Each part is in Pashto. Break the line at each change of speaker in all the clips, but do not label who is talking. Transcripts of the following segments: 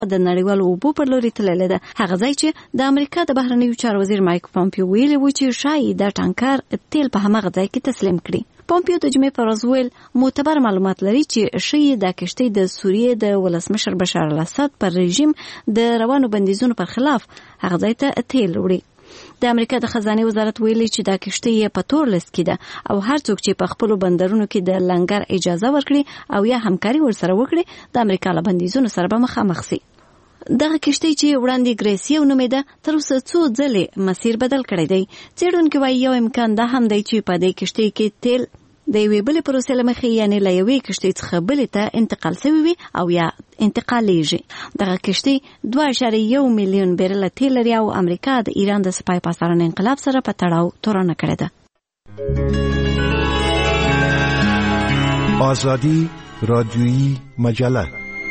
د نړیوالو اوبو پر لوري تللې ده. هغه ځای چې د امریکا د بهرنیو چارو وزیر مایک پامپیو ویلي و چې شایي دا ټانکر تیل په هماغه ځای کې تسلیم کړي. پامپیو د جمعې پر ورځ ویل معتبر معلومات لري چې شایي دا کشتۍ د سوریې د ولسمشر بشار الاسد پر رژیم د روانو بندیزونو پر خلاف هغه ځای ته تیل وړي. د امریکا د خزانه وزارت ویلي چې دا کشتۍ په تور لیست کې ده او هر څوک چې په خپل بندرونو کې د لنګر اجازه ورکړي او یا همکاري ورسره وکړي د امریکا له بندیزونو سره به مخامخ شي. دغه کشتۍ چې وړاندې ګریسیو نومېده تر اوسه څو ځلې مسیر بدل کړی دی. څېړونکي وایي یو امکان دا هم دی چې په دې کشتۍ کې تیل د یوې بلې پروسې له مخې یعنې له یوې کشتۍ څخه بلې ته انتقال شوی وي او یا انتقالیږي. دغه کشتۍ 2.1 میلیون بیرله تیل لري او امریکا د ایران د سپای پاسارن انقلاب سره په تړاو تورنه کړې ده.
آزادی رادیویی مجله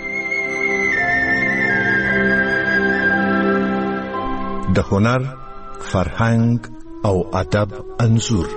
د هنر، فرهنګ او ادب انځور.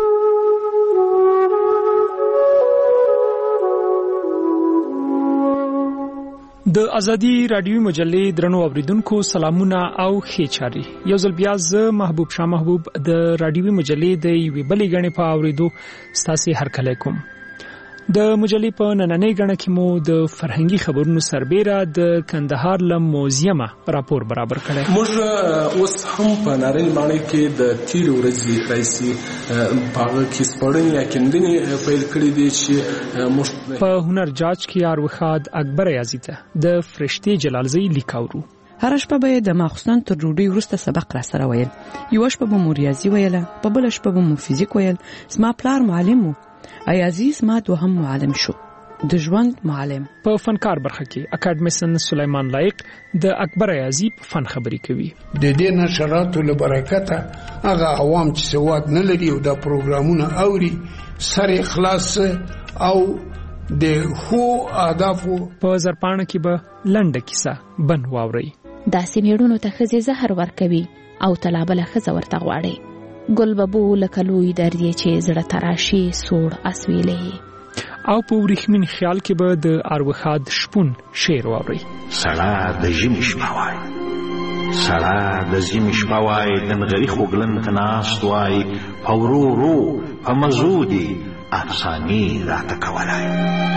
د ازادي رادیوي مجلې درنو اوریدونکو سلامونه او ښه چاري. یو ځل بیا زه محبوب شاه محبوب د رادیوي مجلې د یوې بلې غړې په اوریدو ستاسو هرکلی کوم. د مجلې په نننۍ غړه کې مو د فرهنګي خبرونو سربېره د کندهار له موزیمه راپور برابر کړی.
موږ اوس هم په نارنج ماڼۍ کې د تیر ورځې راځي په کې سپړنې یا کندنې پیل کړې دي چې موږ
په هنر جاج کې اروخاد اکبر یازی ته د فرشتي جلالزی لیکاورو.
هر شپه به د ماخستان تر ډوډۍ وروسته سبق را سره ویل. یو شپه به مو ریاضي ویله، په بل شپه به مو فزیک ویل. زما پلار معلم وو. عزیز ما دوهم معلم شو، د ژوند معلم.
په فنکار برخه کې اکاډمیسن سلیمان لایق د اکبر یازی په فن خبري کوي.
د دې نشراتو له برکته هغه عوام چې سواد نه لري او د پروګرامونو اوري سره اخلاص او د خو اهدافو
په زرپانه کې به لنډه کیسه بن واوري.
داسې میړونو ته خزي زهر ورکوي او طلبه له خزه ورته غواړي. ګل ببو لکلوی درې چې زړه تراشي سوړ اسویلې
او په ورېښمین خیال کې به د اروخاد شپون شعر واوري.
سړه د ژمي شپه وای، سړه د ژمي شپه وای، د نغري خوږلن ته ناست وای، په ورو ورو په مزو دي افسانې راته کولای.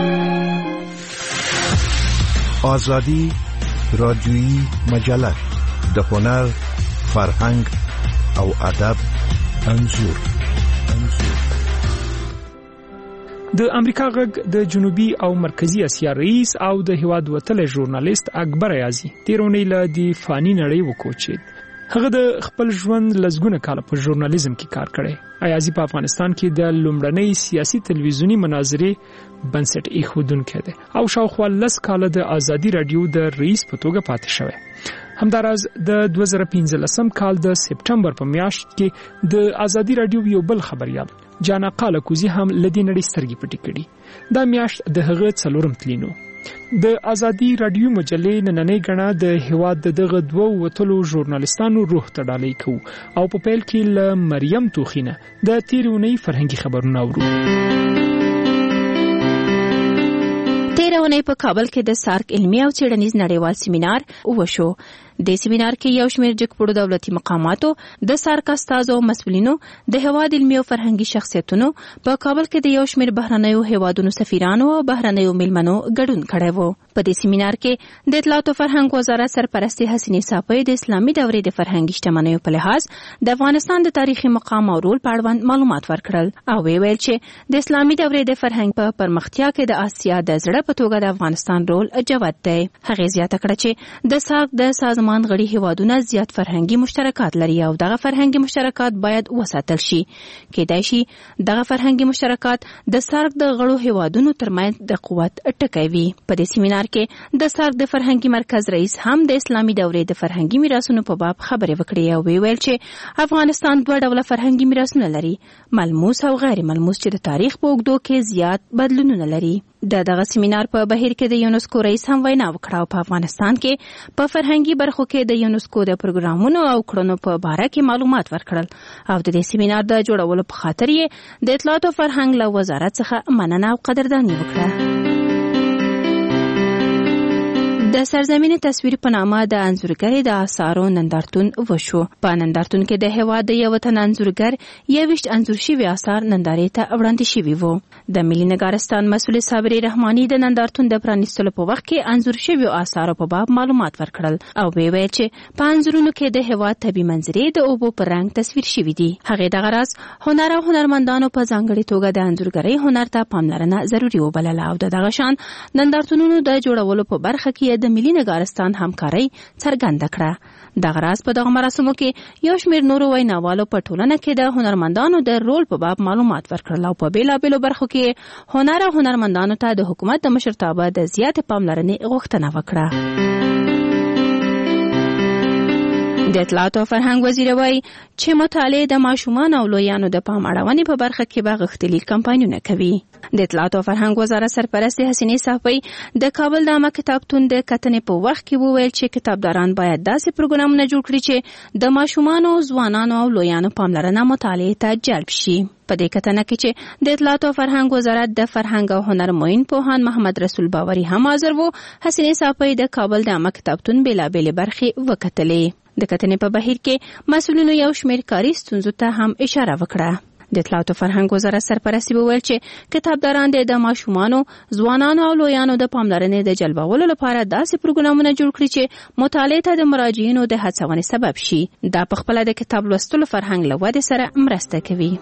آزادی رادیویی مجله د هنر، فرهنګ او ادب انځور.
د امریکا غږ د جنوبي او مرکزی اسیا رئیس او د هیواد وتلی ژورنالیست اکبر یازی تیرونی له د فانی نړۍ وکوچید. هغه د خپل ژوند لزګونه کال په ژورنالیزم کې کار کړی. یازی په افغانستان کې د لومړنۍ سیاسي تلویزیونی مناظرې بنسټ ایښودونکی دی او شاوخوا 10 کال د ازادي رادیو د رئیس په توګه پاتې شوی. همداراز د 2015 کال د سپټمبر په میاشت کې د ازادي رادیو یو بل خبريال جانا قالکوزی هم لدی نړۍ سترګې پټې کړي. دا میاشت د هغه 4 تلینو. د ازادي رادیو مجلې نننۍ غړه د هیواد دغه 2 وتلو ژورنالیستانو روح ته ډالۍ کو او په پیل کې ل مریم توخینه د تیرونی فرهنګي خبرونه اورو.
تیرونی په کابل کې د سارک علمي او څېړنیز نړیوال سیمینار وشو. د سیمینار کې یو شمېر جګپړو دولتي مقاماتو، د سارک استازو او مسؤلینو، د هیواد علمي او فرهنګي شخصیتونو، په کابل کې د یو شمېر بهرنیو هیوادونو سفیرانو او بهرنیو میلمنو ګډون کړی وو. په دې سیمینار کې د اطلاعات او فرهنګ وزارت سرپرستي حسینې صافی د اسلامي دورې د فرهنګي شتمنیو په لحاظ د افغانستان د تاریخي مقام او رول په اړوند معلومات ورکړل او ویل چې د اسلامي دورې د فرهنګ په پرمختیا کې د آسیا د زړه په توګه د افغانستان رول جوت دی. هغه زیاته کړه چې د سارک د سازمان غړي هیوادونه زیات فرهنګي مشترکات لري او دغه فرهنګي مشترکات باید وساتل شي. کېدای شي دغه فرهنګي مشترکات د سارک د غړو هیوادونو ترمنځ د قوت ټکی وي. په دې سیمینار کې د سارک د فرهنګي مرکز رئیس هم د اسلامي دورې د فرهنګي میراثونو په باب خبرې وکړې او ویل چې افغانستان 2 ډوله فرهنګي میراثونه لري، ملموس او غیر ملموس، چې د تاریخ په اوږدو کې زیات بدلونونه لري. دغه سیمینار په بهیر کې د یونسکو رئیس هم وینا وکړه او په افغانستان کې په فرهنګي برخو کې د یونسکو د پروګرامونو او کړنو په باره کې معلومات ورکړل او د دې سیمینار د جوړولو په خاطر یې د اطلاعات او فرهنګ له وزارت څخه مننه او قدرداني وکړه. د سرزمین تصویر په نامه د انځورګرۍ د آثارو نندارتون وشو. په نندارتون کې د هیواد د یو تن انځورګر 21 انځور شوي آثار نندارې ته وړاندې شوي وو. د ملي نګارستان مسؤل صابري رحماني د نندارتون د پرانیستلو په وخت کې انځور شوي آثارو په باب معلومات ورکړل او ویل چې په انځورونو کې د هیواد طبیعي منظرې د اوبو پر رنګ تصویر شوي دي. هغه د غرض هنر او هنرمندانو په ځانګړي توګه د انځورګرۍ هنر ته پاملرنه ضروري وبلله او دغه شان نندارتونونو د جوړولو په برخه کې د ملي نګارستان همکاري څرګنده کړه. دغه راز په دغه مراسمو کې یو شمېر نورو ویناوالو په ټولنه کې د هنرمندانو د رول په باب معلومات ورکړل او په بیلابیلو برخو کې هنر او هنرمندانو ته د حکومت د مشرتابه د زیاتې پاملرنې غوښتنه وکړه. د اطلاعات او فرهنګ وزیر وایي چې مطالعه د ماشومان او لویانو د پام اړونې په برخه کې به غښتلي کمپاینونه کوي. د اطلاعات او فرهنګ وزارت سرپرست حسینې صافی د کابل د عامه کتابتون د کتنې په وخت کې وویل چې کتابداران باید داسې پروګرامونه جوړ کړي چې د ماشومانو، ځوانانو او لویانو پاملرنه مطالعې ته جلب شي. په دې کتنه کې چې د اطلاعات او فرهنګ وزارت د فرهنګ او هنر معین پوهان محمد رسول باوري هم حاضر وو، حسینې صافی د کابل د عامه کتابتون بیلابېلې برخې وکتلې. د کتنې په بهیر کې مسؤلینو یو شمېر کاري ستونزو ته هم اشاره وکړه. د اطلاعات او فرهنګ وزارت سرپرست وویل چې کتابداران د ماشومانو، ځوانانو او لویانو د پاملرنې د جلبولو لپاره داسې پروګرامونه جوړ کړي چې مطالعې ته د مراجعینو د هڅونې سبب شي. دا په خپل د کتاب لوستلو فرهنګ له ودې سره مرسته کوي.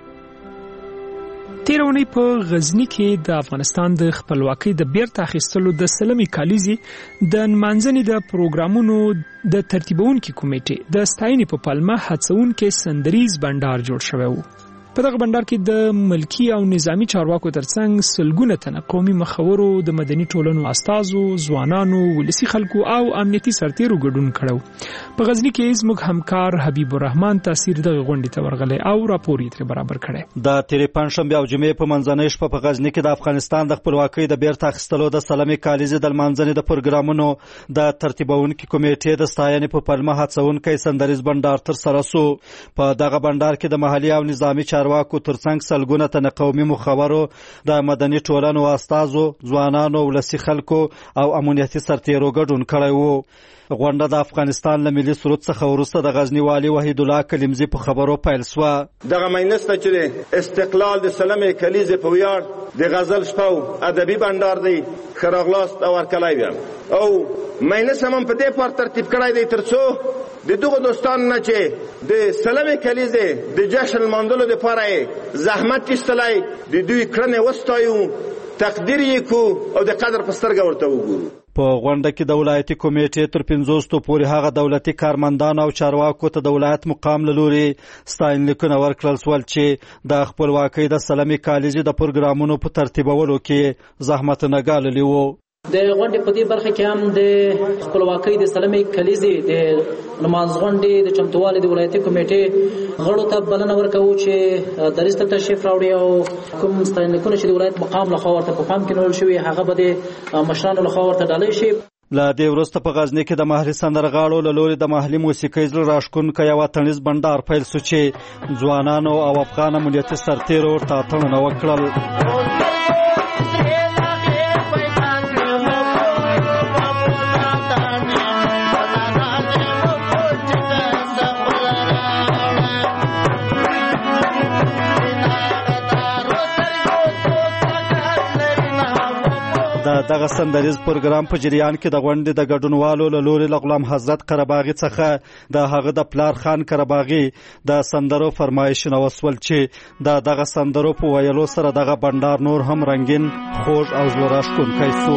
تیر اونۍ په غزنی کې د افغانستان د خپلواکۍ د بیرته اخیستلو د سلمې کالیزې د نمانځنې د پروګرامونو د ترتیبونکو کمیټې د ستاینې په پلمه هڅونکو سندریز بندر جوړ شوی و. په دغه بندر کې د ملکی او نظامی چارواکو ترڅنګ سلګونه تنه قومي مخورو، د مدني ټولنو استازو، ځوانانو، ولسی خلکو او امنیتي سرتیرو ګډون کړو. په غزنی کې زموږ همکار حبیب الرحمن تاثیر دغه غونډې ته ورغلی او راپور یې برابر کړی.
د تیرې پنځشنبه او جمعې په منځنۍ شپه په غزنی کې د افغانستان د خپلواکۍ د بیرته اخیستلو د سلمې کالیزې د نمانځنې د پروګرامونو د ترتیبونکو کمیټې د ستاینې په پلمه هڅونکو سندریز بندر تر سره سو. په دغه بندر کې د محلي او نظامی چارواکو ترڅنګ سلګونه تنه قومي مخورو، د مدني ټولنو استازو، ځوانانو، ولسی خلکو او امنیتي سرتیرو ګډون کړی وو. غونډه د افغانستان له ملي سرود څخه وروسته د غزنی والي وحید الله کلیمزی په خبرو پیل شوه.
دغه مینسته چې استقلال د سلمې کلیزې په ویاړ د غزل شپه ادبي بندر دی خراغلاست او ورکلای ویم او مینس هم په دې پر ترتیب کړای دی ترڅو د دغه دوستان نه چې د سلمې کلیزې د جشن ماندلو لپاره زحمت ایستلای د دوی کړنې وستایو، تقدیر یې کو او د قدر په سترګه ورته وګورو.
په غونډه کې د ولایتي کمیټې تر 50 پورې هغه دولتي کارمندان او چارواکو ته د ولایت مقام له لوري ستاینلیکونه ورکړل شول چې د خپلواکۍ د سلمې کالیزې د پروګرامونو په ترتیبولو کې زحمت نه ګاللی وو.
د غونډې په دې برخه کې هم د خپلواکۍ د سلمې کلیزې د نماز غونډې د چمتووالي د ولایتي کمیټې غړو ته بلنه ورکوو چې دریځ ته تشریف راوړي او کوم ستاینلیکونه چې د ولایت مقام لخوا ورته په پام کې نیول شوي هغه به د مشرانو لخوا ورته ډالۍ شي.
له دې وروسته په غزنی کې د محلي سندرغاړو له لوري د محلي موسیقۍ زړه راښکونکی یو اتڼیز بندر پیل شو چې ځوانانو او افغان امنیتي سرتیرو ورته اتڼونه وکړل. دغه سندریز پروګرام په جریان کې د غونډې د ګډونوالو له لوري له غلام حضرت قرهباغي څخه د هغه د پلار خان قرهباغي د سندرو فرمایشونه وسول چې دغه سندرو په ویلو سره دغه بندر نور هم رنگین، خوږ او زړه راښکونکی شو.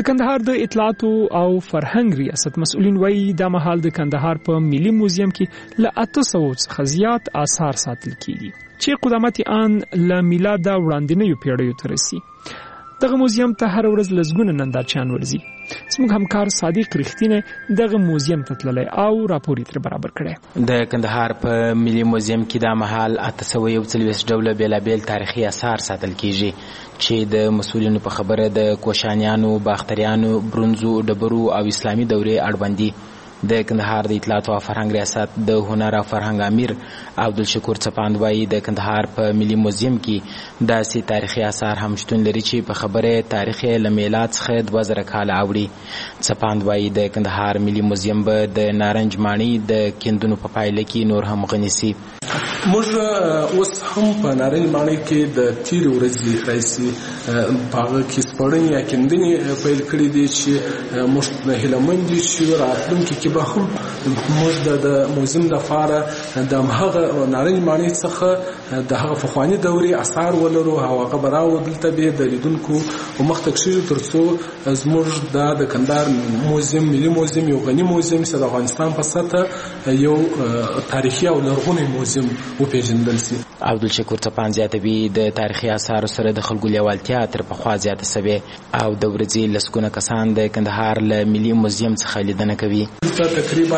د کندهار د اطلاعات او فرهنګ ریاست مسؤلین وایي دا مهال د کندهار په ملي موزیم کې له 800 څخه زیات آثار ساتل کیږي چې قدامت آن له میلاد وړاندې پیړیو ته رسي. دغه موزیم ته هر ورځ لزګونه نندارچیان ورځي. زموږ همکار صادق رښتینه دغه موزیم ته تللی او راپور یې تر برابر کړی.
د کندهار په ملي موزیم کې دا مهال 841 ډوله بیلابیل تاریخي آثار ساتل کیږي چې د مسؤلینو په خبره د کوشانیانو، باختریانو، برونزو، ډبرو او اسلامي دورې اړوند دي. د کندهار د اطلاعات او فرهنګ ریاست د هنر او فرهنګ امیر عبدالشکور څپاند وایي د کندهار په ملي موزیم کې داسې تاریخي آثار هم شتون لري چې په خبره تاریخ له میلاد څخه 2000 کاله اوړي. څپاند وایي د کندهار ملي موزیم به د نارنج ماڼۍ د کیندونو په پایله کې نور هم غني سي.
موږ اوس هم په نارنج ماڼۍ کې د تیرې ورځې راهیسې په هغه کې سپړنې یا کیندنې پیل کړي دي چې موږ هیلهمند یو چې راتلونکي کې به هم موږ د موزیم لپاره د هغه نارنج ماڼۍ څخه د هغه پخواني دورې آثار ولرو او هغه به راودلته به د لیدونکو مخته کښېږدو تر څو زموږ د کندهار موزیم ملي موزیم یو غني موزیم چې د افغانستان په سطحه یو تاریخي او لرغونی موزیم وپېژندل شي.
عبدالشکور څپاند زیاتوي د تاریخي آثارو سره د خلکو لیوالتیا تر پخوا زیاته سوې او د ورځې لسګونه کسان د کندهار له ملي موزیم څخه لیدنه کوي.
تقریبا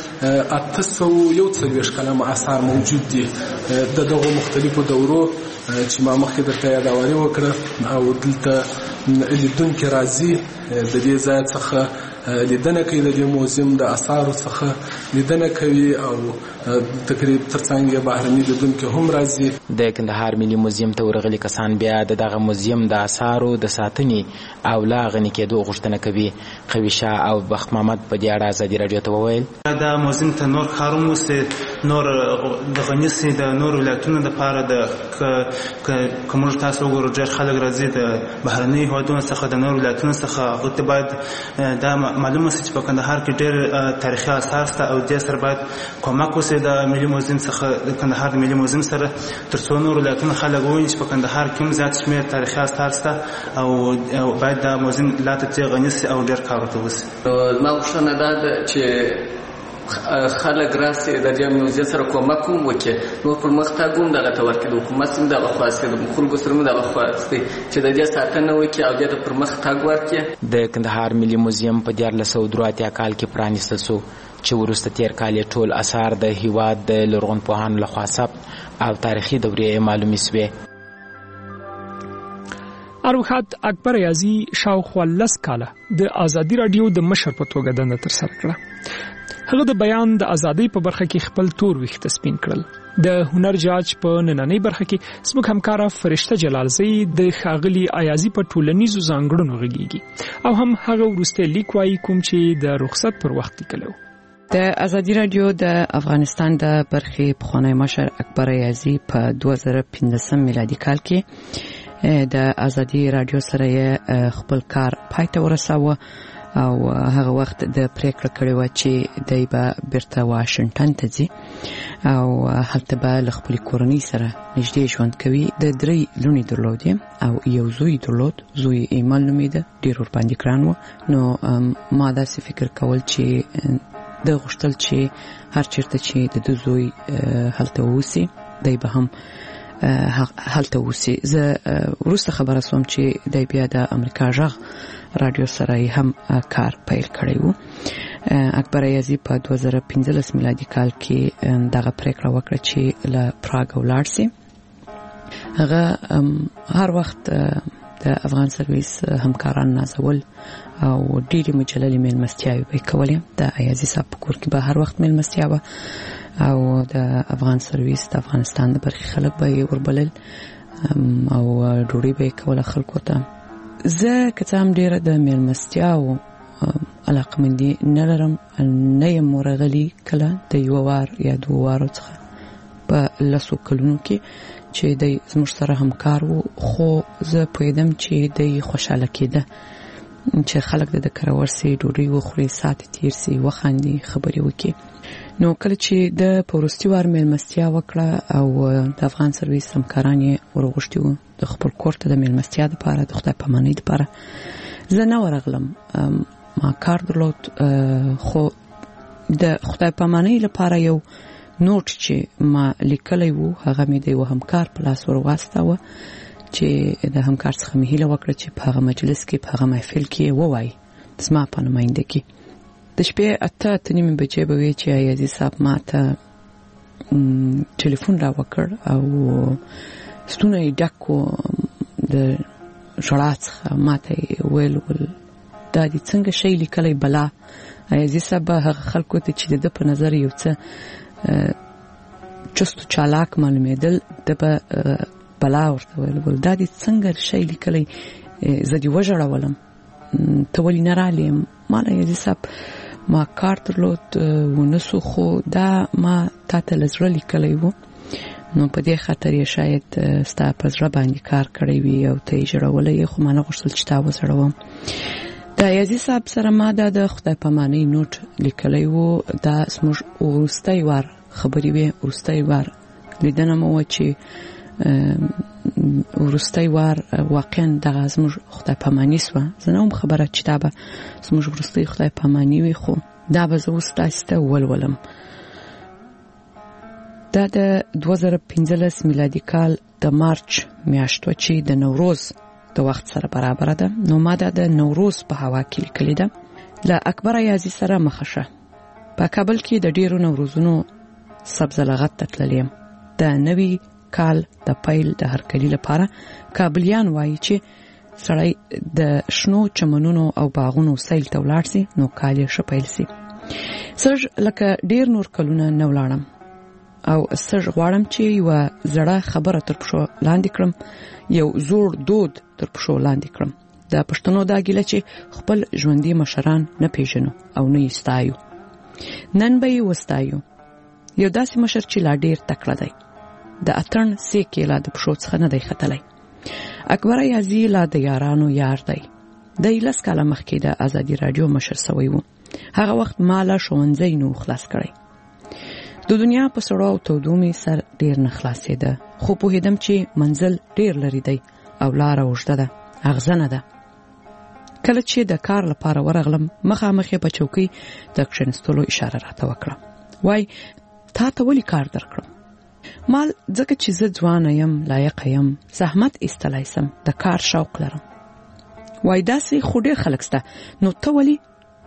841 کلمه آثار موجود دي د دغه مختلفو دورو چې ما مخکې درته یادواري وکړه او دلته لیدونکي راځي د دې ځای څخه لیدنه کوي، د دې موزیم د آثارو څخه لیدنه کوي او تقریبا ترڅنګ یې بهرني لیدونکي هم راځي.
د کندهار ملي موزیم ته ورغلي کسان بیا دغه موزیم د آثارو د ساتنې او لا غني کېدو غوښتنه کوي. قوي شاه او بخت محمد په دې اړه ازادي راډیو ته وویل
دا موزیم ته نور کارونه وسي، نور د غني سي د نور ولایتونو لپاره د کوم تاسو وګورئ ډېر خلک راځي د بهرني هیوادونو څخه د نور ولایتونو څخه او باید دا معلومه سي چې په کندهار کې ډېر تاریخي آثار شته او دې سره باید کومک وسي د ملي موزیم څخه د کندهار د ملي موزیم سره تر څو نور ولایتونه خلک وویني چې په کندهار کې هم زیات شمېر تاریخي آثار شته او باید دا موزیم لا ته غني سي او ډېر کار ورته وسي.
ما غوښتنه دا ده چې خلک راسي د دې موزیم سره کومک وکړي، نور پرمختګ هم دغه ته ورکړي، د حکومت هم دغه خواسته د خلکو سره هم دغه خواسته چې د دې ساتنه وکړي او د پرمختګ ورکړي.
د کندهار ملي موزیم په 1983 کال کې پرانیستل شو چې وروسته تیر کال ټول آثار د هیواد د لرغونپوهانو لخوا ثبت او تاریخي دورې معلومې شوې.
اروحات اکبر یازی شاوخوا 10 کاله د ازادي رادیو د مشر په توګه دنده ترسره کړه. هغه د بیان د ازادۍ په برخه کې خپل تور ویښته سپین کړل. د هنر جاج په نننۍ برخه کې زموږ همکاره فرشته جلالزی د ښاغلي ایازي په ټولنیزو ځانګړنو غږیږي او هم هغه وروسته لیک وایي کوم چې د رخصت پر وخت لیکلو.
د ازادي رادیو د افغانستان د برخې پخوانی مشر اکبر ایازي په 2015 میلادي کال کې د ازادي رادیو سره خپل کار پای ته ورساوه او هغه وخت د پریکړه کړې و چې دای به بیرته واشنگټن ته ځي او هلته به له خپل کورنۍ سره نږدې ژوند کوي. د 3 لونی درلودي او یو زوی درلود، زوی ایمان نومیده، ډیر ور باندې ګران و. نو ما داسې فکر کول چې د غوښتل چې هر چیرته چې د زوی هلته ووسی دای به هم هلته ووسی. زه وروسته خبره سوم چې دای بیا د امریکا غږ رادیو سره هم کار پیل کړی و. اکبر ایازي په 2015 میلادي کال کې دغه پریکړه وکړه چې له پراګ ولاړ شي. هغه هر وخت د افغان سرویس همکاران نازول او ډېرې مجللې میلمستیاوې به کولې. د ایازي صاحب په کور کې به هر وخت میلمستیا وه او د افغان سرویس د افغانستان د برخې خلک به یې وربلل او ډوډۍ به یې کوله خلکو ته. زه که څه هم ډېره د میلمستیاو علاقمندي نه لرم، نه یم ورغلي کله د یوه وار یا 2 وارو څخه په 10 کلونو کې چې دی زموږ سره همکار و، خو زه پوهېدم چې دی خوشحاله کېده چې خلک د کره ورسي، ډوډۍ وخوري، ساعت تیر سي، وخاندي، خبرې وکړي. نو کله چې د په وروستي وار میلمستیا وکړه او د افغان سرویس همکاران یې ورغوښتي وو د خپل کور ته د میلمستیا دپاره، د خدای پامانۍ دپاره، زه نه ورغلم، ما کار درلود، خو د خدای پامانۍ لپاره یو نوټ چې ما لیکلی وو هغه مې د یو همکار په لاس ور واستاوه چې د همکار څخه مې هیله وکړه چې په هغه مجلس کې په هغه محفل کې ووایي زما په نمایندګي. د شپې 8:30 بجې به وي چې ایازي صاحب ما ته ټلیفون را وکړ او ستونه یې ډک و د ژړا څخه. ما ته یې ویل دا دې څنګه شی لیکلی بلا. ایازي صاحب هغه خلکو ته چې د ده په نظر یو څه چست و چالاک معلومېدل د به بلا ورته ویل دا دې څنګه شی لیکلی، زه دې وژړولم، ته ولې نه رالې؟ ما له ایازي صاحب ما کار درلود ونسو، خو دا ما تا ته له زړه لیکلی و، نو په دې خاطر یې شاید ستا په زړه باندې کار کړی وي او ته یې ژړولی، خو ما نه غوښتل چې تا وزړوم. د ایازي صاحب سره ما دا د خدای پامانۍ نوټ لیکلی و. دا زموږ وروستی وار خبرې وې، وروستی وار لیدنه مو وه چې وروستی وار واقعا دغه زموږ خدای پاماني سوه. زه نه وم خبره چې دا به زموږ وروستی خدای پاماني وي، خو دا به زه اوس داسې ته ولولم. دا د 2015 میلادي کال د مارچ میاشت وه چې د نوروز د وخت سره برابره ده. نو ما دا د نوروز په هوا کې لیکلې ده. له اکبر ایازي سره مخه شه. په کابل کې د ډیرو نوروزونو سبز لغت ته تللی یم. د نوي کال د پیل د هرکلي لپاره کابلیان وایي چې سړی د شنو چمنونو او باغونو سیل ته ولاړ سي نو کال یې ښه پیل سي. سږ لکه ډیر نور کلونه نه ولاړم او سږ غواړم چې یوه زړه خبره تر پښو لاندې کړم، یو زوړ دود تر پښو لاندې کړم. د پښتنو دا ګیله چې خپل ژوندي مشران نه پیژنو او نه یې ستایو. نن به یې وستایو. یو داسې مشر چې لا ډیر تکړه دی، د اتڼ سیک یې لا د پښو څخه نه دی ختلی. اکبر ایازي لا د یارانو یار دی. دی 10 کاله مخکې د ازادي راډیو مشر سوی و. هغه وخت ما لا ښوونځی نو خلاص کړی. د دنیا په سړو او تودو مې سر ډیر نه خلاصېده، خو پوهېدم چې منزل ډیر لرې دی او لاره اوږده ده، اغزنه ده. کله چې د کار لپاره ورغلم مخامخ یې په چوکۍ د کښېنستلو اشاره راته وکړه. وای تا ته ولې کار درکړم؟ مال ځکه چې زه ځوانه یم، لایقه یم، زحمت ایستلی سم، د کار شوق لرم. وای داسې خو ډېر خلک سته، نو ته ولې؟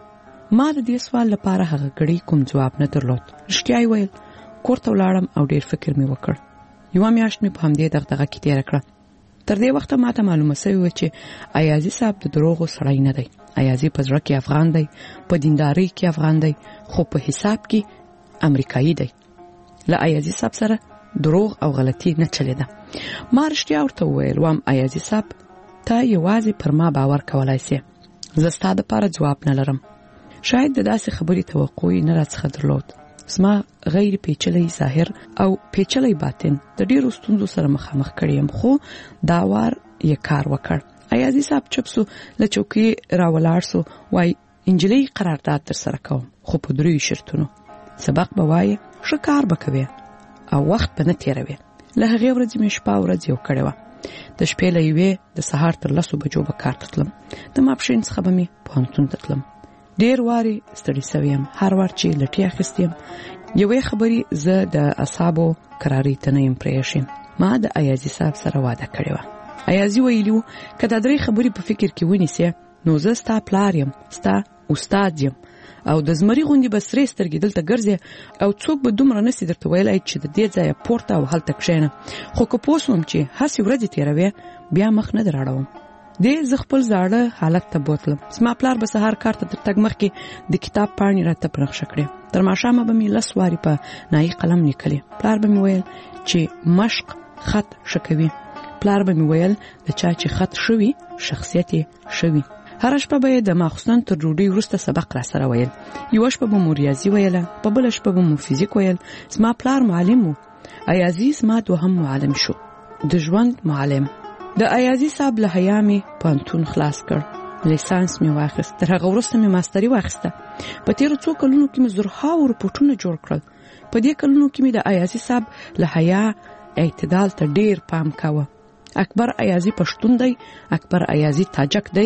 ما د دې سوال لپاره هغه ګړی کوم ځواب نه درلود. رښتیا یې ویل. کور ته ولاړم او ډېر فکر مې وکړ. 1 میاشت مې په همدې دغدغه کې تېره کړه. تر دې وخته ما ته معلومه سوې وه چې ایازي صاحب د دروغو سړی نه دی. ایازي په زړه کې افغان دی، په دیندارۍ کې افغان دی، خو په حساب کې امریکایي دی. له ایازي صاحب سره دروغ او غلطي نه چلېده. ما رښتیا ورته وویل وام ایازي صاحب ته یوازې پر ما باور کولای سې، زه ستا دپاره ځواب نه لرم. شاید د داسې خبرې توقع یې نه راڅخه درلود. زما غیر پیچلی ظاهر او پیچلی باطن د ډیرو ستونزو سره مخامخ کړی یم، خو دا وار یې کار وکړ. ایازي صاحب چپ سو، له چوکۍ راولاړ سو. وای انجلۍ قرارداد در سره کوم، خو په 3 شرطونو. سبق به وایې، ښه کار به کوې او وخت به نه تېروې. له هغې ورځې مې شپه ورځ یو کړې وه. د شپې له 1 د سهار تر 10 بجو به کار ته تلم. د ماپښین څخه به مې پوهنتون ته تلم. ډیر واري ستړی سوی یم. هر وار چې لټي اخیستې یم یوې خبرې زه د اعصابو قرارۍ ته نه یم پرېښی. ما د ایازي صاحب سره واده کړې وه. ایازي ویلي وو که دا 3 خبرې په فکر کې ونیسې نو زه ستا پلار یم، ستا استاد یم او د زمري غوندې به سرې سترګې دلته ګرځې او څوک به دومره نسي درته ویلی چې د دې ځایه پورته او هلته کښېنه. خو که پوه سوم چې هسې ورځې تېروې بیا مخ نه در اړوم. دې زه خپل زاړه حالت ته بوتلم. زما پلار به سهار کار ته تر تګ مخکې د کتاب پاڼې راته په نقشه کړې. تر ماښامه به مې 10 وارې په نایي قلم لیکلې. پلار به مې ویل چې مشق خط ښه کوي. پلار به مې ویل د چا چې خط ښه وي شخصیت یې ښه وي. هره شپه به یې د ماخوستن تر ډوډۍ وروسته سبق را سره ویل. یوه شپه به مو ریاضي ویله، په بله شپه به مو فیزیک ویل. زما پلار معلم و. ایازي زما 2م معلم شو، د ژوند معلم. د ایازي صاحب له حیا مې پوهنتون خلاص کړ. لیسانس مې واخیست. تر هغه وروسته مې ماستري واخیسته. په تېرو 2 کلونو کې مې زرهاو رپوټونه جوړ کړل. په دې کلونو کې مې د ایازي صاحب له حیا اعتدال ته ډېر پام کاوه. اکبر ایازي پښتون دی، اکبر ایازي تاجک دی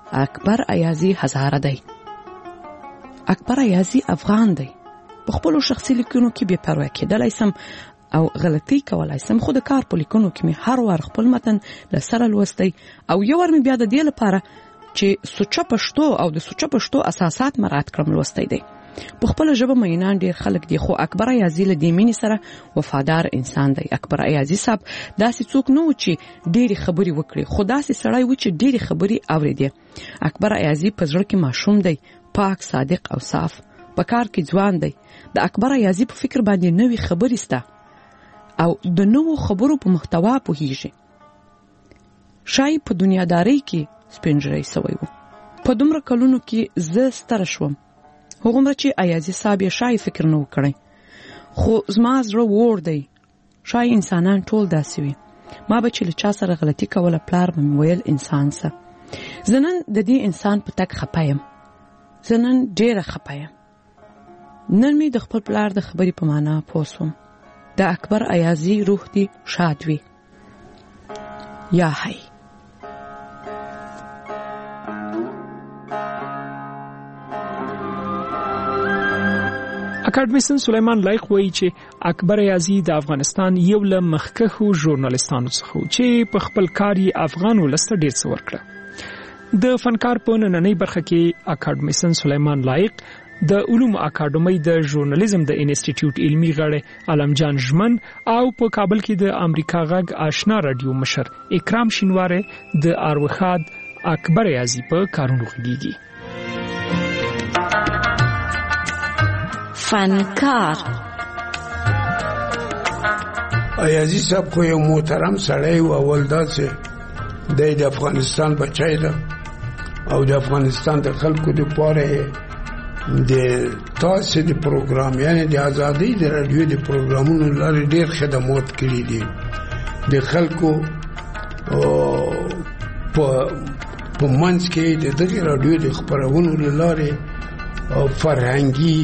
اکبر ایازي هزاره دی. اکبر ایازي افغان دی. په خپل شخصي لیکنو کې بې پروا کېدلای سم او غلطي کولای سم، خو د کار په لیکنو کې مې هر وار خپل متن له سره لوستی او یو ور مې بیا د دې لپاره چې سوچه پښتو او د سوچه پښتو اساسات مراعات کړم لوستی دی. په خپل ژبه مینان ډیر خلک دي، خو اکبر ایازي له دې مینې سره وفادار انسان دی. اکبر ایازي صاحب داسې څوک نه و چې ډېرې خبرې وکړي، خو داسې سړی و چې ډېرې خبرې اورېدې. اکبر ایازي په زړه کې ماشوم دی، پاک، صادق او صاف، په کار کې ځوان دی. د اکبر ایازي په فکر باندې نوې خبرې سته او د نوو خبرو په محتوا پوهیږي. شای په دنیادارۍ کې سپینجری سوی و. په دومره کلونو کې زه ستره شوم، هغومره چې ایازي صاحب یې شای فکر نه وکړی، خو زما زړه وور دی. شای انسانان ټول داسې وي. ما به چې له چا سره غلطي کوله پلار به مې ویل انسان څه. زه نن د دې انسان په تګ خپه یم. زه نن ډېره خپه یم. نن مې د خپل پلار د خبرې په معنا پوه سوم. د اکبر ایازي روح دی شاد وي. یا حی.
اکاډمیسن سلیمان لایق وایي چې اکبر ایازي د افغانستان یو له مخکښو ژورنالیستانو څخه و چې په خپل کار یې افغان ولس ته ډېر څه ورکړه. د فنکار په نننۍ برخه کې اکاډمیسن سلیمان لایق د علومو اکاډمۍ د ژورنالیزم د انسټیټیوټ علمي غړی عالم جان ژمن او په کابل کې د امریکا غږ آشنا رادیو مشر اکرام شینواره د اروخاد اکبر ایازي په کارونو غږیږي.
فنکار
ایازي صاحب خو یو محترم سړی و. اول داسې د افغانستان بچی ده او د افغانستان د خلکو دپاره د تاسې د پروګرام یعنی د ازادۍ د رادیو د پروګرامونو لارې ډېر خدمات کړي دي. د خلکو په منځ کې د دغې رادیو د خپرونو له لارې فرهنګي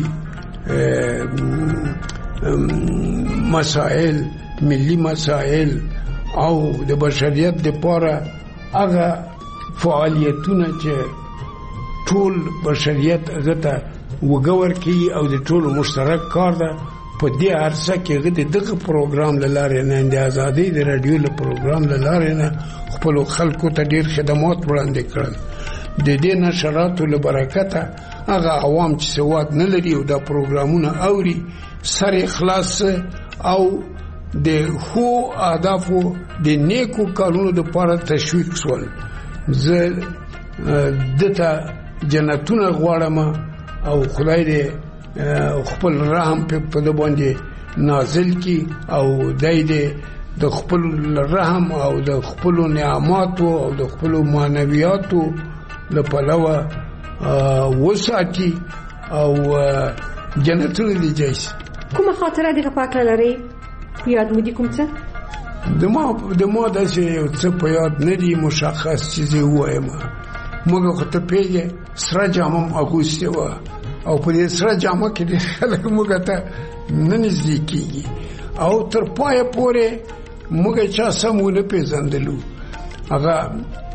مسائل، ملي مسائل او د بشریت دپاره هغه فعالیتونه چې ټول بشریت هغه ته وګور کوي او د ټولو مشترک کار ده، په دې عرصه کې هغه د دغه پروګرام له لارې نه، د ازادۍ د رادیو له پروګرام له لارې نه خپلو خلکو ته ډېر خدمات وړاندې کړل. د دې نشراتو له برکته هغه عوام چې سواد نه لري او دا پروګرامونه اوري سر خلاص او د ښو اهدافو د نیکو کارونو دپاره تشویق سول. زه دته جنتونه غواړم او خدای دې خپل رحم په ده باندې نازل کی او دای دې د خپل رحم او د خپل نعماتو او د خپل معنویاتو له پلوه وساتي او جنتونه دې جایسي.
کومه خاطره دې په اړه لري؟ یاد مو دي کوم څه؟
د ما داسې یو څه په یاد نه دي مشخص چې زه ووایم. موږ خو ته پوهېږې سره جامه م اغوستې وه او په دې سره جامه کې ډېر خلک موږ ته نه نږدې کېږي او تر پایه پورې موږ چا سم ونه پېژندلو. هغه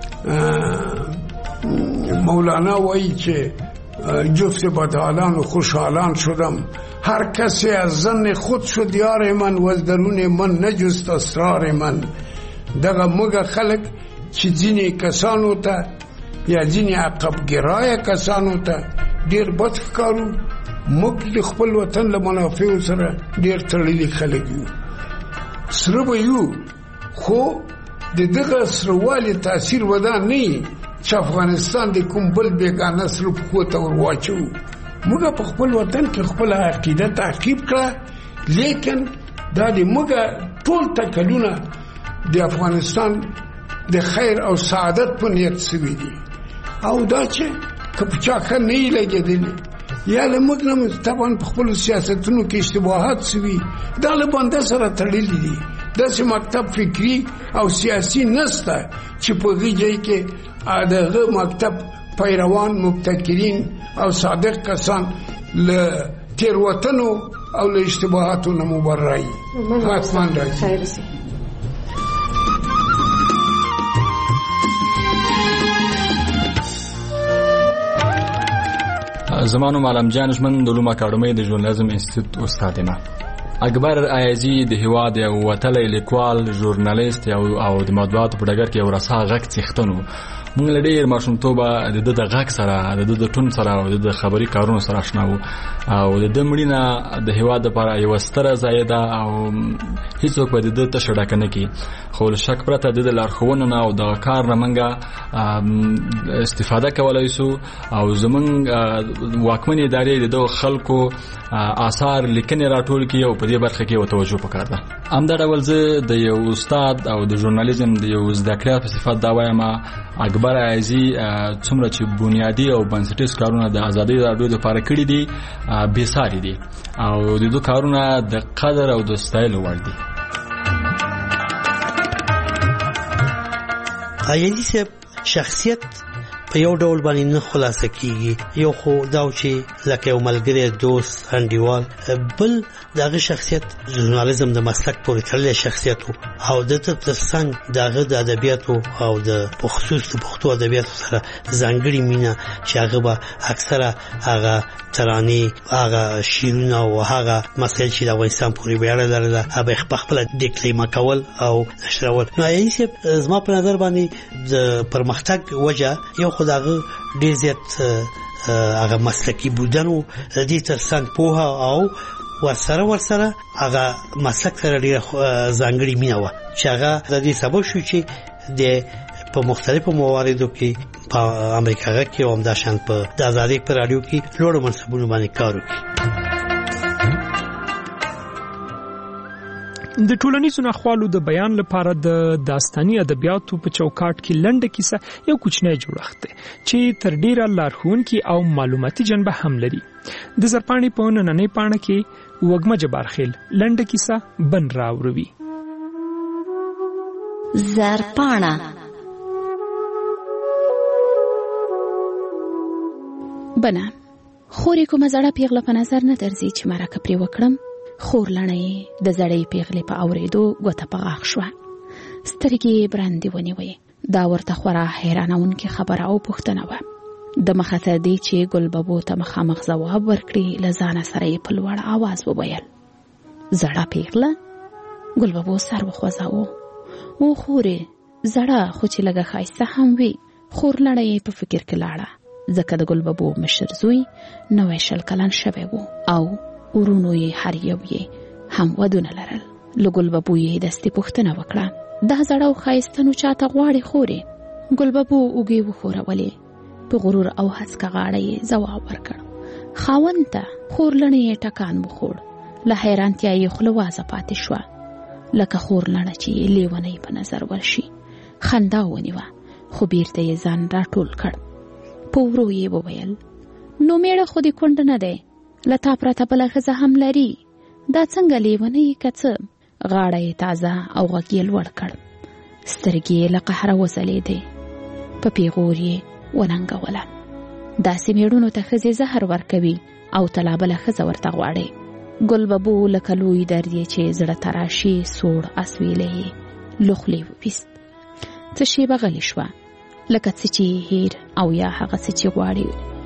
مولانا وایي چې جفت بدحالان و خوشحالان شدم، هر کسی از زن خود شد یار من و از درون من نجست اسرار من. دغه موږ خلک چې ځینې کسانو ته یا ځینې عقبګرایه کسانو ته ډېر بد ښکارو، موږ د خپل وطن له منافعو سره ډېر تړلي خلک یو. سره به یو خو د دغه سروالي تاثیر ودا نه چې افغانستان د کوم بل بیګانه سره پښو ته ور واچو. موږ په خپل وطن کې خپل عقیده تعقیب کړه، لیکن دا د موږ ټول تکلونه د افغانستان د خیر او سعادت په نیت سوي دي او دا چې که په چا ښه نه یې لګېدلې یا له موږ نه طبعا په خپلو سیاستونو کې اشتباهات سوي، دا له بنده سره تړلي دي. داسې مکتب فکري او سیاسي نسته چې په هغې ځای کې د هغه مکتب پیروان، مبتکرین او صادق کسان له تېروتنو او له اشتباهاتو نه مبرأ وي. حتما راځي.
زمانو معلم جان ژمن د علوم اکاډمۍ د ژورنالیزم انسټیټیوټ استاد یم. اکبر ایازي د هیواد یو وتلی لیکوال، ژورنالیست او د مطبوعاتو په ډګر کې یو رسا غږ څښتن و. موږ له ډېر ماشومتوبه د ده د غږ سره، د ده د ټون سره او د خبري کارونو سره اشنا وو او د ده مړینه د هیواد لپاره یوه ستره ضایعه ده او هیڅوک به د ده تشه ډکه نه کړي. خو له شک پرته د ده لارښوونو نه او دغه کار نه موږ استفاده کولی سو او زموږ واکمن ادارې د دغو خلکو آثار لیکنې راټول کړي او په دې برخه کې یو توجه پکار ده. همدا ډول زه د یو استاد او د ژورنالیزم د یو زده کړیال په صفت دا وایم اکبر ایازي څومره چې بنیادي او بنسټیز کارونه د ازادۍ راډیو لپاره کړي دي بې ساري دي او د دوی کارونه د قدر او د ستایلو وړ دي.
ایازي صاحب شخصیت په یو ډول باندې نه خلاصه کیږي. یو خو دا چې لکه یو ملګری، دوست، انډیوال، بل دغه شخصیت ژورنالیزم د مسلک پورې تړلی شخصیت او د ترڅنګ دغه د ادبیاتو او د خصوص د پښتو ادبیاتو سره ځانګړي مینه چې هغه به اکثره هغه ترانې، هغه شعرونه او هغه مسایل چې د افغانستان پورې ویاړ لرله هغه خپل ډیکلیمه کول او نشرول. نو ایسه زما په نظر باندې د پرمختګ وجه یو خدای ډیر زیات هغه مسلکی بودنو دې ترڅنګ پوها او ورسره هغه مسلک سره ډیر ځانګړي مینه و چې هغه د دې سبب شو چې د په مختلفو مواردو کې په امریکا کې او همداشان په د آزادۍ پر رادیو کې لوړ منصبونو باندې کار وکړي.
د ټولنیزو ناخوالو د بیان لپاره د داستاني ادبیاتو په چوکاټ کې لنډه کیسه یو کوچنی جوړښت دی چې تر ډیره لارښوونکي او معلوماتي جنبه هم لري. د زرپاڼې په نننۍ پاڼه کې وږمه جبارخیل لنډه کیسه بن راوروي.
زرپاڼه
بنا خورې کومه زړه پیغله په نظر نه درځي چې مرکه پرې وکړم. خور لڼې د زړې پیغلې په اورېدو ګوته په غاښ شوه. سترګې یې برندې ونیوې. دا ورته خورا حیرانونکې خبره او پوښتنه وه. د مخه تر دې چې ګل ببو ته مخامخ ځواب ورکړي له ځانه سره یې په لوړ آواز وویل: زړه پیغله؟ ګل ببو سر وخوځاوه. او خورې زړه خو چې لږه ښایسته هم وي. خور لڼې په فکر کې لاړه ځکه د ګل ببو مشر زوی 90 کلن شوی و او ورونو یې هر یو یې هم ودونه لرل. له ګل ببو یې دستې پوښتنه وکړه: دا زړه او ښایسته نو چاته غواړې خورې؟ ګل ببو اوږې وښورولې. په غرور او هسکه غاړه یې ځواب ورکړ: خاوند ته. خور لڼې یې ټکان وخوړ. له حیرانتیا یې خوله وازه پاتې شوه لکه خور لڼه چې لیونۍ په نظر ورشي. خندا ونیوه خو بیرته یې ځان راټول کړ. په ورو یې وویل: نو میړه خو دې کونډ نه دی، له تا پرته بله ښځه هم لري. دا څنګه لیونۍ که څه؟ غاړه یې تازه او غږ یې لوړ کړ. سترګې یې له قهره وځلېدې. په پیغور یې وننګوله. داسې میړونو ته ښځې زهر ورکوي او ته لا بله ښځه ورته غواړې. ګل ببو لکه لوی درد یې چې زړه ته راشي سوړ اسویلی یې له خولې وویست. څه شېبه غلې شوه لکه څه چې هیر او یا هغه څه چې غواړي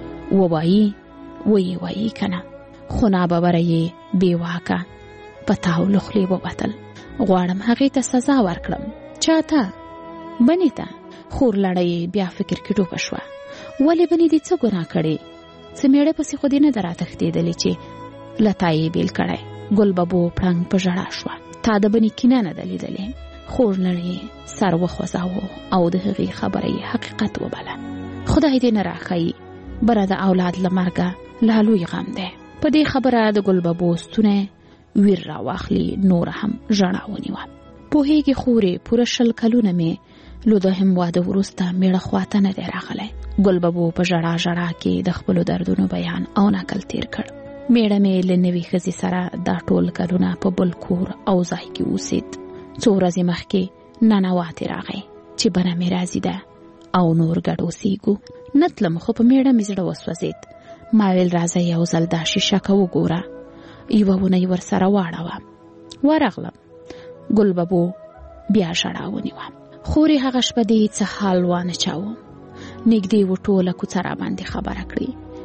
وایي که نه. خو ناببره یې بې واکه په تاو له خولې ووتل. غواړم هغې ته سزا ورکړم. چاته؟ بنې ته. خور لړۍ بیا فکر کې ډوبه شوه. ولې بنې دې څه ګناه کړې؟ څه میړه پسې خو دې نه ده راتښتېدلې چې له تا یې بیل کړی؟ ګل ببو پړنګ په ژړا شوه. تا د بنې کینه نه ده لیدلې. خور لړۍ سر وخوځاوه او د هغې خبره یې حقیقت وبله. خدای دې نه راښایي بره د اولاد له مرګه لا لوی غم دی. په دې خبره د ګل ببو ستونی ویر راواخلي. نور هم ژړا ونیوه. پوهېږي خورې پوره 20 کلونه مې له دوهم واده وروسته میړه خواته نه دی راغلی. ګل ببو په ژړا کې د خپلو دردونو بیان او نقل تیر کړ. میړه مې له نوې ښځې سره دا ټول کلونه په بل کور او ځای کې اوسېد. څو ورځې مخکې ننواتې راغی چې بنه مې راځي ده او نور ګډ اوسېږو. نه تلم خو په میړه مې زړه وسوځېد. ما ویل راځه یو ځل دا شیشه وګوره. یوه اونۍ ورسره واړوه. ورغلم. ګل ببو بیا ژړا ونیوه. خورې هغه شپه دې څه حال وانه چاوه. نږدې و ټوله کوڅه را باندې خبره کړي.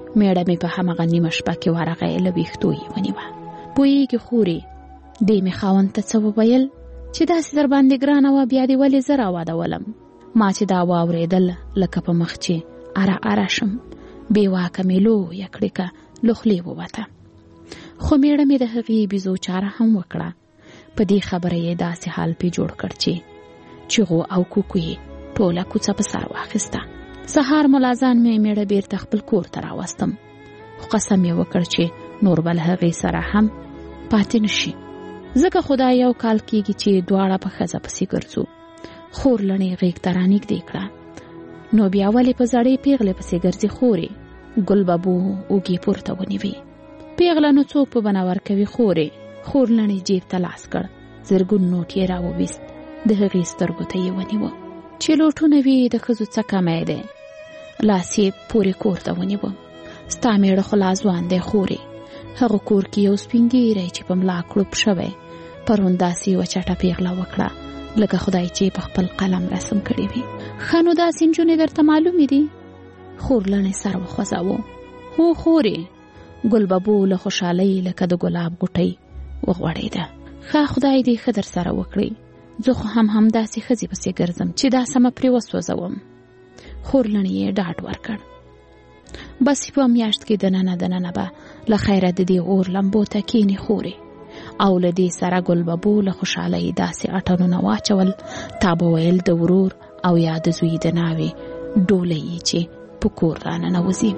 میړه مې په همغه نیمه شپه کې ورغی له ویښتو یې ونیوه. پوهېږي خورې دې مې خاوند ته څه وویل چې داسې در باندې ګرانه وه بیا دې ولې زه راوادولم. ما چې دا واورېدل لکه په مخ چې اره شم بې واکه مې لویه کړکه له خولې ووته. خو میړه مې د هغې بیزو چاره هم وکړه. په دې خبره یې داسې حال پې جوړ کړ چې چغو او کوکو یې ټوله کوڅه په سر واخیسته. سهار ملازان مې میړه بیرته خپل کور ته راوستم. خو قسم یې وکړ چې نور به له هغې سره هم پاتې نشي، ځکه خدای یو کال کېږي چې دواړه په ښځه پسې ګرځو. خور لڼې غېږ ته رانږدې کړه. نو بیا ولې په زړې پیغلې پسې ګرځي خورې؟ ګل بابو اوږې پورته ونیوې. پیغله نو څوک په بنا ورکوي خورې؟ خور لڼې جیب ته لاس کړ، زرګون نوټ یې راوویست، د هغې سترګو ته یې ونیوه چې لوټونه وي د ښځو څه کمی دی. لاس یې پورې کور ته ونیوه. ستا میړه خو لا ځوان دی خورې، هغه کور کې یو سپین ږیری چې په ملا کړوپ شوی پرون داسې یوه چټه پیغله وکړه لکه خدای چې په خپل قلم رسم کړی وي. ښه نو داسې نجونې درته معلومې دي؟ خور لڼې سر وخوځاوه. هو خورې. ګل بابو له خوشحالۍ لکه د ګلاب غوټۍ وغوړېده. ښه خدای دې ښه در سره وکړي، زه خو هم داسې ښځې پسې ګرځم چې دا سمه پرې وسوځوم. خور لڼې یې ډاډ ورکړ. بس په میاشت کې دننه به له خیره د دې اور لمبو ته کینې خورې. او له دې سره ګل بابو له خوشحالۍ داسې اټنونه واچول تا به ویل د ورور او یا د زوی د ناوې ډولۍ یې چې په کور راننوځي.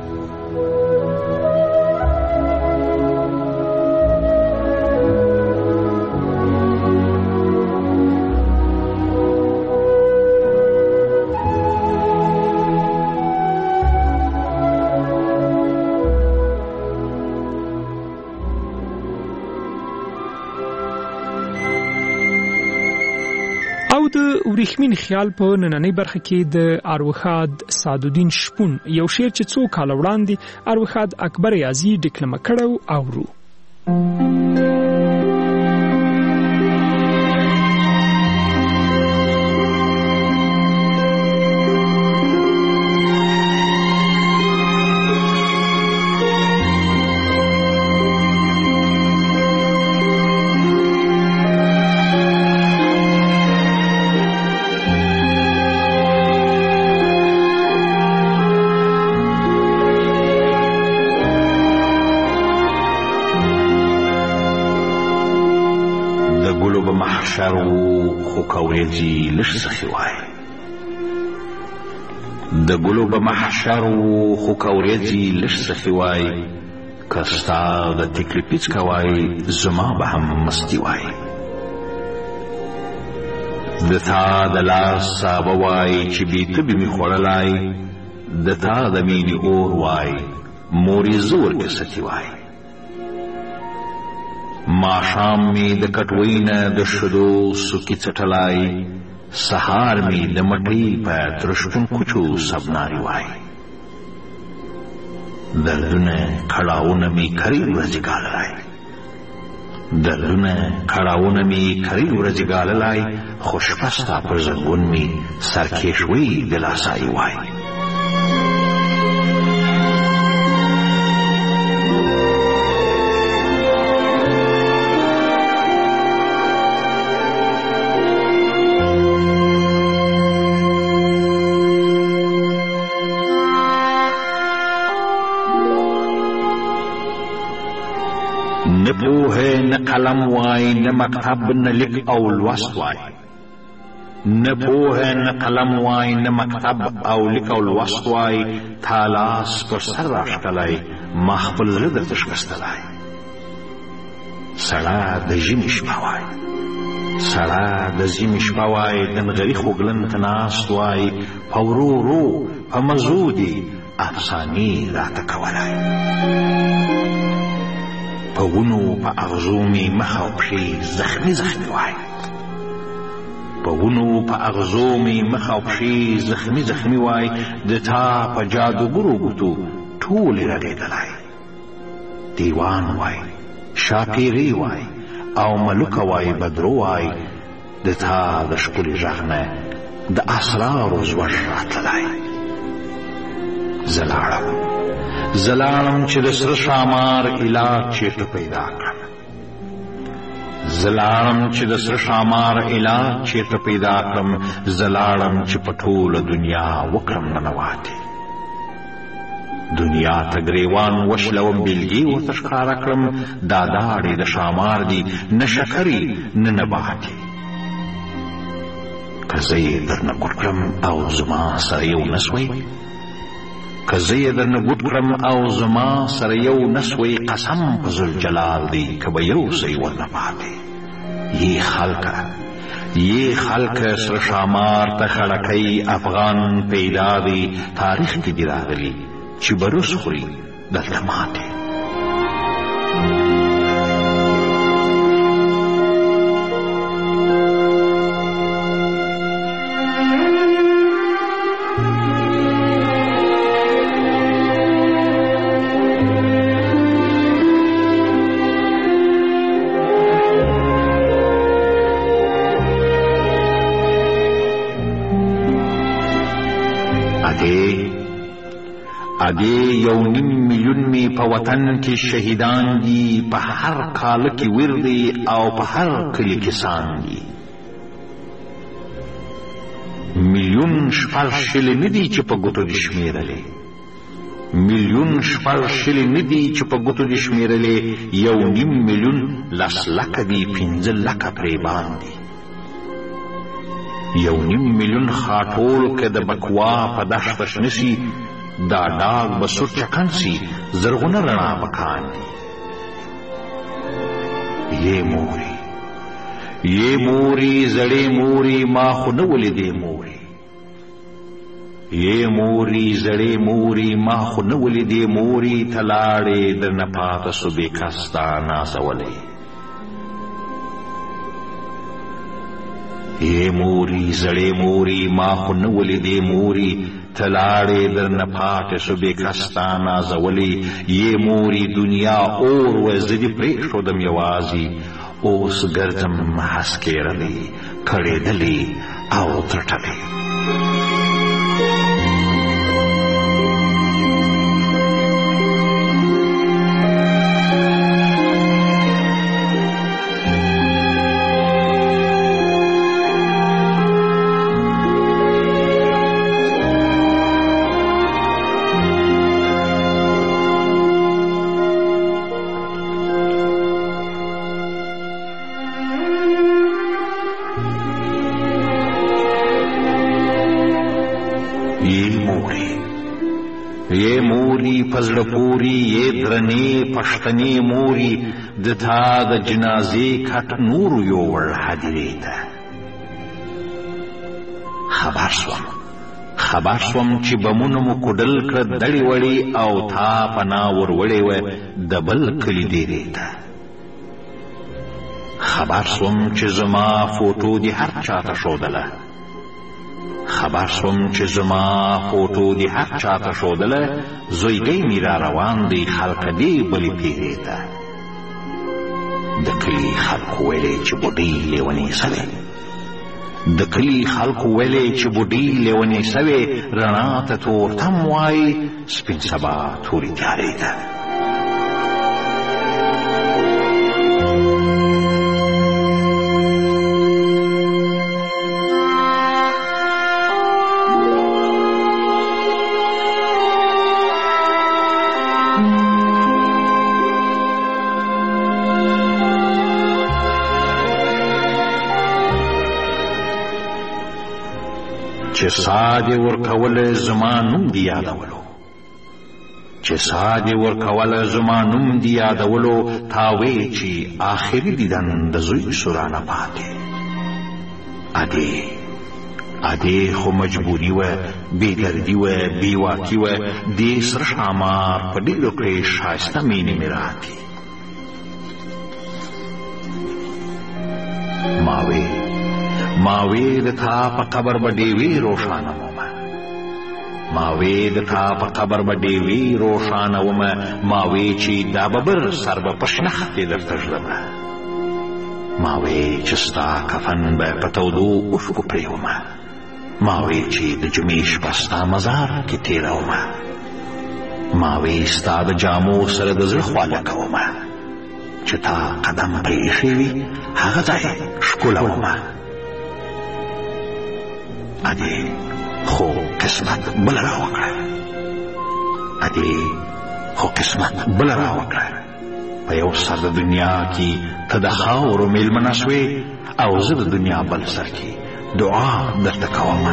د وریښمین خیال په نننۍ برخه کې د اروخاد سعدالدین شپون یو شعر چې څو کاله وړاندې اروخاد اکبر یازي ډیکلمه کړو اورو.
خو کوریځي لږ سخي وای د ګلو به محشر خو کوریځي لږ سخي وای کستا د تکلی پیچ کوای زما به هم مستی وای د تا د لاس سابه وای چې بیته به می خوړلای د تا د مینې اور وای مورې زور کې ستی وای ما شام می د کټوۍ نه د شیدو سوکي څټلای سهار می د مټۍ په ترشتون کوچو سبناري وای دردونه کړاوونه می کری ورځې ګاللای دردونه کړاوونه می کری ورځې ګاللای خوشپسته پر زنګون می سرکېشوي د لاسای وای نه پوهه نه قلم وای نه مکتب نه لیک او لوست وای نه پوهه نه قلم وای نه مکتب او لیک او لوست وای تالاس پر سر راښکلی ما خپل زړه درته شکستلی سړه د ژمي شپه وای سړه د ژمي شپه وای د نغري خوږلن ته ناست وای په ورو ورو په مزو دې افسانې راته کولی په ونو په اغزو مې مخ او پښې زخمي زخمي وای په ونو په اغزو مې مخ او پښې زخمي زخمي وای د تا په جادوګرو ګوتو ټولې رغېدلی دیوان وای شاپیرې وای او ملوکه وای بدرو وای د تا د ښکلي غږ نه د اسرارو زوږ راتللی زه لاړم زلاړم چې د سره شامار علاج چیرته پیدا کړم، زلاړم چې د سره شامار علاج چیرته پیدا کړم، زلاړم چې په ټوله دنیا وکړم ننواتې، دنیا ته ګریوان وشلوم بیلګې ورته ښکاره کړم، دا داړې د شامار دي نه شکرې نه نباتې، که زه یې درنه ګوټ کړم او زما سره یو نسوی، که زه یې درنه ګوټ کړم او زما سره یو نسوی، قسم په ذوالجلال دی که به یو څه یې ورنه پاتې. یې خلکه سره شامار ته خړکی افغان پیدا دی، تاریخ کې دي راغلي چې بروس خوري دلته ماتې. ادې 1.5 میلیون می په وطن کې شهیدان دي، په هر کال کې ور دي او په هر کلي کې سان دي. میلیون شپږ شلې نه دي چې په ګوتو دي شمېرلې، میلیون شپږ شلې نه دي چې په ګوتو دي شمېرلې، 1.5 میلیون 10 لکه دي 15 لکه پرې باندې. 1.5 میلیون خاټول که د بکوا په دشت شنه سي، دا ډاګ به سور چکن سي، زرغونه رڼا به کاندي. یې موري زړې موري ما خو نه ولیدې موري، یې موري زړې موري ما خو نه ولیدې موري، ته لاړې درنه پاته سو بې کس تا نازولې. یې موري زړې موري ما خو نه ولیدې موري، ته لاړې درنه پاتې سو بې کس تا نازولې. یې موري دنیا اور و زه دې پرېښودم یوازې، اوس ګرځم هسکېرلې کړېدلې او ترټلې. یې موري پزړه پوري، یې درنې پښتنې موري، د تا د جنازې کټ نورو یوړ هدیرې ته. خبر سوم چې بمونه مو کوډل کړه دړې وړې، او تا پناه ور وړې وه د بل کلي ډېرې ته. خبر سوم چې زما فوټو دې هر چاته ښودله، خبر سوم چې زما فوټو دې هر چاته ښودله، زویګی مې را روان دی خلکه دې بلې پیرې ته. د کلي خلکو ویلې چې بوډۍ لیونې سوې، د کلي خلکو ویلې چې بوډۍ لیونې سوې، رڼا ته تورتم وایي سپین سبا تورې تیارې ته. چې سا دې ورکوله زما نوم دې یادولو، چې سا دې ورکوله زما نوم دې یادولو، تا وې چې آخري دیدن د زوی سورانه پاتې. ادې خو مجبوري وه، بې دردي وه، بې واکي وه، دې سره ښامار په ډېرو کړې ښایسته مینې مې راکې. ماوې د تا په قبر به ډېوې روښانه ومه، ماوې د تا په قبر به ډېوې روښانه ومه، ماوې چې دا ببر سر به په شنخت کې درته ژړمه، ماوې چې ستا کفن به په تودو اوښکو پرېومه، ماوې چې د جمعې شپه ستا مزار کې تېرومه، ما وی ستا د جامو سره د زړه خواله کومه چې تا قدم پرېښی وي هغه ځای ښکلومه ادې خو قسمت بله راوکړه ادې خو قسمت بله راوکړه په یو سر د دنیا کې ته د خاورو میلمنه شوې او زه د دنیا بل سر کې دعا درته کومه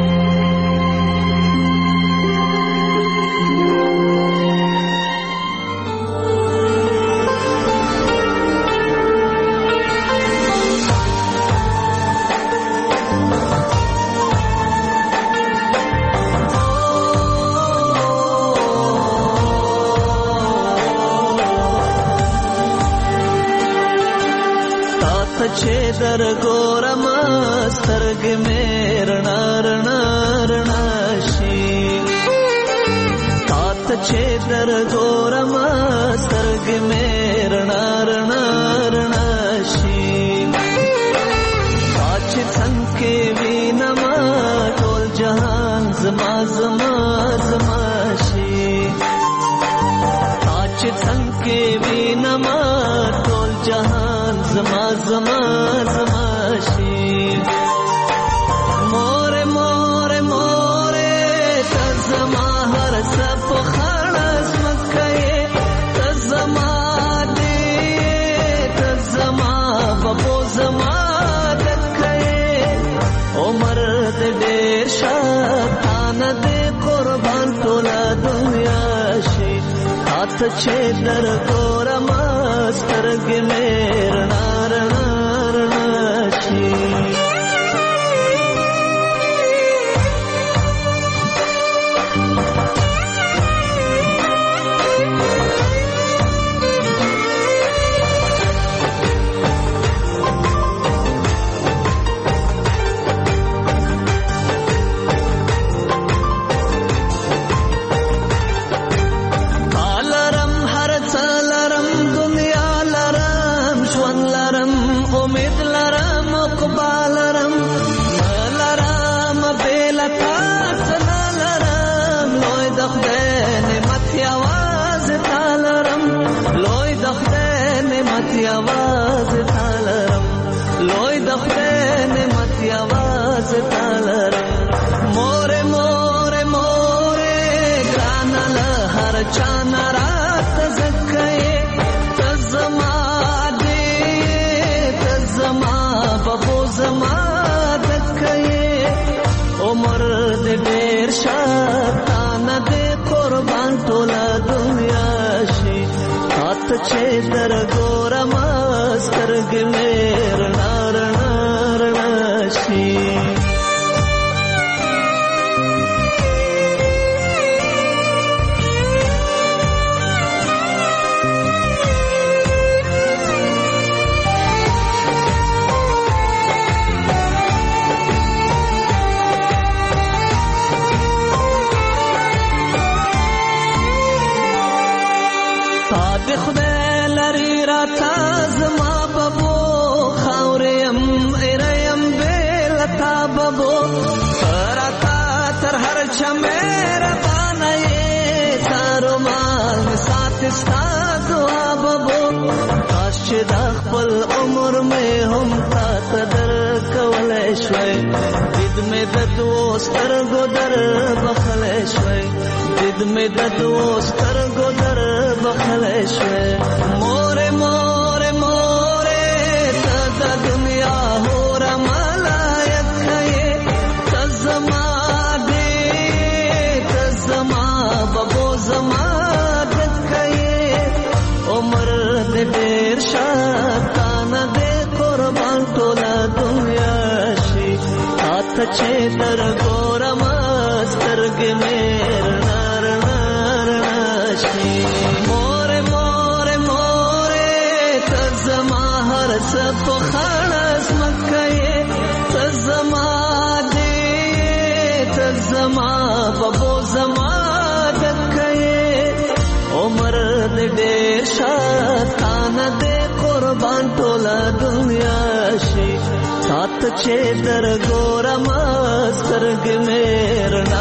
چې در ګورم سترګې مې رڼا رڼا رڼا شي تا ته چې در ګورم سترګې مې رڼا رڼا رڼا شي تا چې څنګه وینم ټول جهان زما زما زما شي تا چې څنګه وینم ټول جهان زما زما زما شي مور مور مور ته زما هر څه په خړه زمکه ته زما دې ته زما بابو زما دکه عمر دې ډېر شاتانه دې قربان ټول دنیا شي ته چې در ګورم سترګې مې رڼا رڼا رڼا شي आवाज तालरम लोई दखते ने मती आवाज तालरम मोरे मोरे मोरे ग्रानल हर चाना रात जक्कये तजमा दे तजमा बबो जमा दक्कये उमर दे ढेर शातान दे कुर्बान टोला दुनिया शी हाथ छे दर गोरम سترګې مې رڼا رڼا رڼا شي تا دې خدای لري راته زما بابو تراتا تر هر چمیر بانای تارو مال سات ستا دعا بابو کاش چې د خپل عمر مې هم تا قدر کولای شوي دید مې د دوستر ګدر بخلای شوي دید مې د دوستر ګدر بخلای شوي مور مور مور ته د دنیا هور ډېر شاتانه دې قربان ټوله دنیا شي هاته چې در ګورم سترګې مې رڼا رڼا رڼا شي مور مور مور ته زما هر څه په خړه زمکه ته زما دې ته زما بابو زما دکه عمر دې ډېر شاتانه دې قربان ټوله دنیا شي سات چې در ګورم سترګې مې رڼا